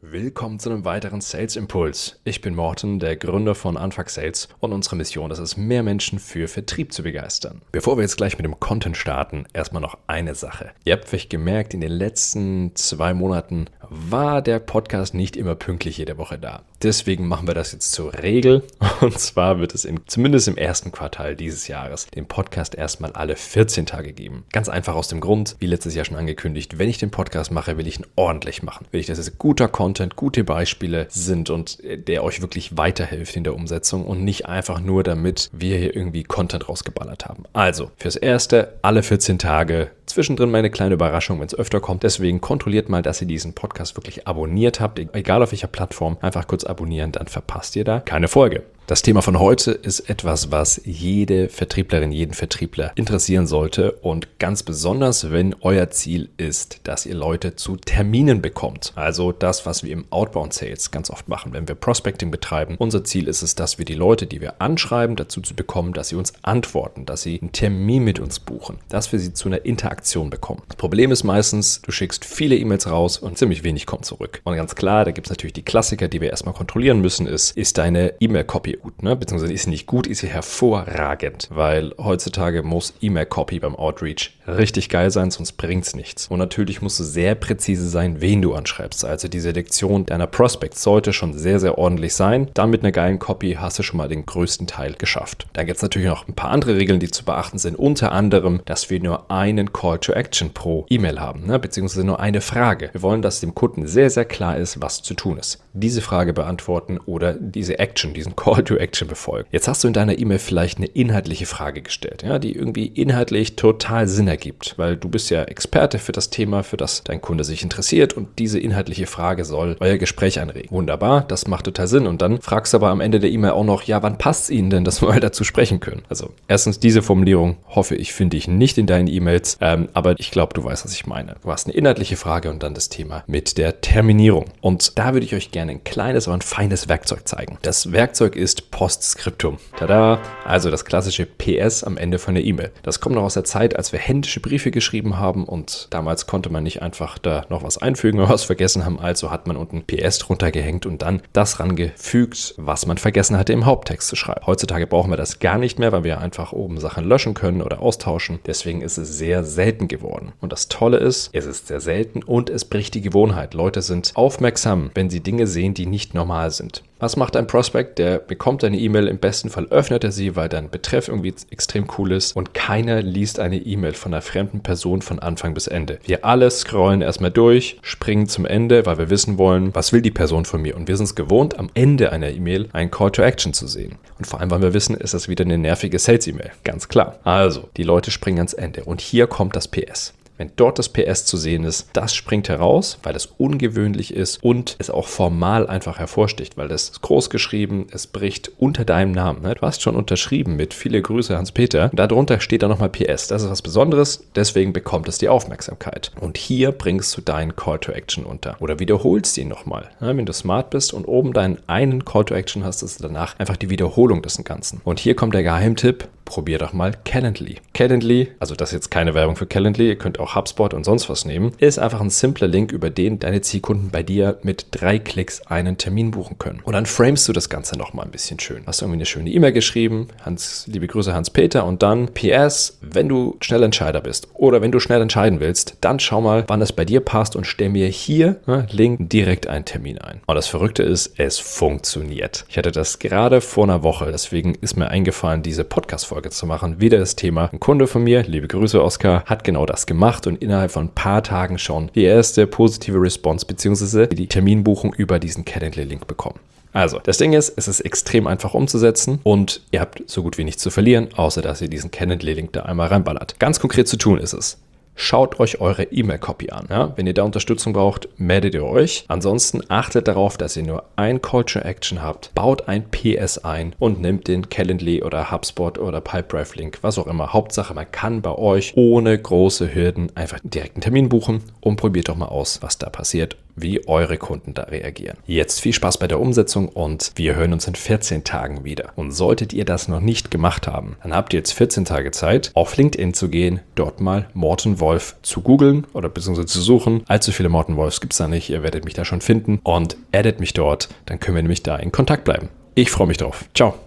Willkommen zu einem weiteren Sales Impuls. Ich bin Morten, der Gründer von Anfang Sales, und unsere Mission ist es, mehr Menschen für Vertrieb zu begeistern. Bevor wir jetzt gleich mit dem Content starten, erstmal noch eine Sache. Ihr habt vielleicht gemerkt, in den letzten 2 Monaten war der Podcast nicht immer pünktlich jede Woche da. Deswegen machen wir das jetzt zur Regel, und zwar wird es zumindest im ersten Quartal dieses Jahres den Podcast erstmal alle 14 Tage geben. Ganz einfach aus dem Grund, wie letztes Jahr schon angekündigt, wenn ich den Podcast mache, will ich ihn ordentlich machen. Will ich, dass es guter Content, gute Beispiele sind und der euch wirklich weiterhilft in der Umsetzung und nicht einfach nur, damit wir hier irgendwie Content rausgeballert haben. Also, fürs Erste, alle 14 Tage, zwischendrin meine kleine Überraschung, wenn es öfter kommt. Deswegen kontrolliert mal, dass ihr diesen Podcast wirklich abonniert habt, egal auf welcher Plattform. Einfach kurz abonnieren, dann verpasst ihr da keine Folge. Das Thema von heute ist etwas, was jede Vertrieblerin, jeden Vertriebler interessieren sollte, und ganz besonders, wenn euer Ziel ist, dass ihr Leute zu Terminen bekommt. Also das, was wir im Outbound Sales ganz oft machen, wenn wir Prospecting betreiben. Unser Ziel ist es, dass wir die Leute, die wir anschreiben, dazu zu bekommen, dass sie uns antworten, dass sie einen Termin mit uns buchen, dass wir sie zu einer Interaktion bekommen. Das Problem ist meistens, du schickst viele E-Mails raus und ziemlich wenig kommt zurück. Und ganz klar, da gibt es natürlich die Klassiker, die wir erstmal kontrollieren müssen, ist deine E-Mail-Copy gut, ne? Beziehungsweise ist sie nicht gut, ist sie hervorragend, weil heutzutage muss E-Mail-Copy beim Outreach richtig geil sein, sonst bringt es nichts. Und natürlich musst du sehr präzise sein, wen du anschreibst. Also die Selektion deiner Prospects sollte schon sehr, sehr ordentlich sein. Dann mit einer geilen Copy hast du schon mal den größten Teil geschafft. Dann gibt es natürlich noch ein paar andere Regeln, die zu beachten sind. Unter anderem, dass wir nur einen Call to Action pro E-Mail haben, ne? Beziehungsweise nur eine Frage. Wir wollen, dass dem Kunden sehr, sehr klar ist, was zu tun ist. Diese Frage beantworten oder diese Action, diesen Call to Action befolgen. Jetzt hast du in deiner E-Mail vielleicht eine inhaltliche Frage gestellt, ja, die irgendwie inhaltlich total Sinn ergibt, weil du bist ja Experte für das Thema, für das dein Kunde sich interessiert, und diese inhaltliche Frage soll euer Gespräch anregen. Wunderbar, das macht total Sinn, und dann fragst du aber am Ende der E-Mail auch noch, ja, wann passt es Ihnen denn, dass wir mal dazu sprechen können? Also erstens, diese Formulierung hoffe ich, finde ich nicht in deinen E-Mails, aber ich glaube, du weißt, was ich meine. Du hast eine inhaltliche Frage und dann das Thema mit der Terminierung. Und da würde ich euch gerne ein kleines, aber ein feines Werkzeug zeigen. Das Werkzeug ist Postskriptum. Tada! Also das klassische PS am Ende von der E-Mail. Das kommt noch aus der Zeit, als wir händische Briefe geschrieben haben, und damals konnte man nicht einfach da noch was einfügen oder was vergessen haben, also hat man unten PS drunter gehängt und dann das rangefügt, was man vergessen hatte im Haupttext zu schreiben. Heutzutage brauchen wir das gar nicht mehr, weil wir einfach oben Sachen löschen können oder austauschen. Deswegen ist es sehr selten geworden. Und das Tolle ist, es ist sehr selten und es bricht die Gewohnheit. Leute sind aufmerksam, wenn sie Dinge sehen, die nicht normal sind. Was macht ein Prospect? Der bekommt eine E-Mail, im besten Fall öffnet er sie, weil dein Betreff irgendwie extrem cool ist, und keiner liest eine E-Mail von einer fremden Person von Anfang bis Ende. Wir alle scrollen erstmal durch, springen zum Ende, weil wir wissen wollen, was will die Person von mir, und wir sind es gewohnt, am Ende einer E-Mail einen Call to Action zu sehen. Und vor allem, weil wir wissen, ist das wieder eine nervige Sales-E-Mail. Ganz klar. Also, die Leute springen ans Ende, und hier kommt das PS. Wenn dort das PS zu sehen ist, das springt heraus, weil es ungewöhnlich ist und es auch formal einfach hervorsticht, weil das ist groß geschrieben, es bricht unter deinem Namen. Du hast schon unterschrieben mit viele Grüße Hans-Peter. Darunter steht dann nochmal PS. Das ist was Besonderes, deswegen bekommt es die Aufmerksamkeit. Und hier bringst du deinen Call to Action unter oder wiederholst ihn nochmal. Wenn du smart bist und oben deinen einen Call to Action hast, ist danach einfach die Wiederholung des Ganzen. Und hier kommt der Geheimtipp. Probier doch mal Calendly. Calendly, also das ist jetzt keine Werbung für Calendly, ihr könnt auch HubSpot und sonst was nehmen, ist einfach ein simpler Link, über den deine Zielkunden bei dir mit 3 Klicks einen Termin buchen können. Und dann framest du das Ganze nochmal ein bisschen schön. Hast du irgendwie eine schöne E-Mail geschrieben, liebe Grüße Hans-Peter, und dann PS, wenn du Schnellentscheider bist oder wenn du schnell entscheiden willst, dann schau mal, wann es bei dir passt, und stell mir hier, Link, direkt einen Termin ein. Und das Verrückte ist, es funktioniert. Ich hatte das gerade vor einer Woche, deswegen ist mir eingefallen, diese Podcast-Folge zu machen. Wieder das Thema. Ein Kunde von mir, liebe Grüße Oskar, hat genau das gemacht und innerhalb von ein paar Tagen schon die erste positive Response bzw. die Terminbuchung über diesen Calendly-Link bekommen. Also, das Ding ist, es ist extrem einfach umzusetzen und ihr habt so gut wie nichts zu verlieren, außer dass ihr diesen Calendly-Link da einmal reinballert. Ganz konkret zu tun ist es: Schaut euch eure E-Mail-Copy an. Ja? Wenn ihr da Unterstützung braucht, meldet ihr euch. Ansonsten achtet darauf, dass ihr nur ein Call to Action habt, baut ein PS ein und nimmt den Calendly oder HubSpot oder Pipedrive-Link, was auch immer. Hauptsache, man kann bei euch ohne große Hürden einfach direkt einen Termin buchen und probiert doch mal aus, was da passiert. wie eure Kunden da reagieren. Jetzt viel Spaß bei der Umsetzung und wir hören uns in 14 Tagen wieder. Und solltet ihr das noch nicht gemacht haben, dann habt ihr jetzt 14 Tage Zeit, auf LinkedIn zu gehen, dort mal Morten Wolf zu googeln oder beziehungsweise zu suchen. Allzu viele Morten Wolfs gibt es da nicht, ihr werdet mich da schon finden und addet mich dort, dann können wir nämlich da in Kontakt bleiben. Ich freue mich drauf. Ciao.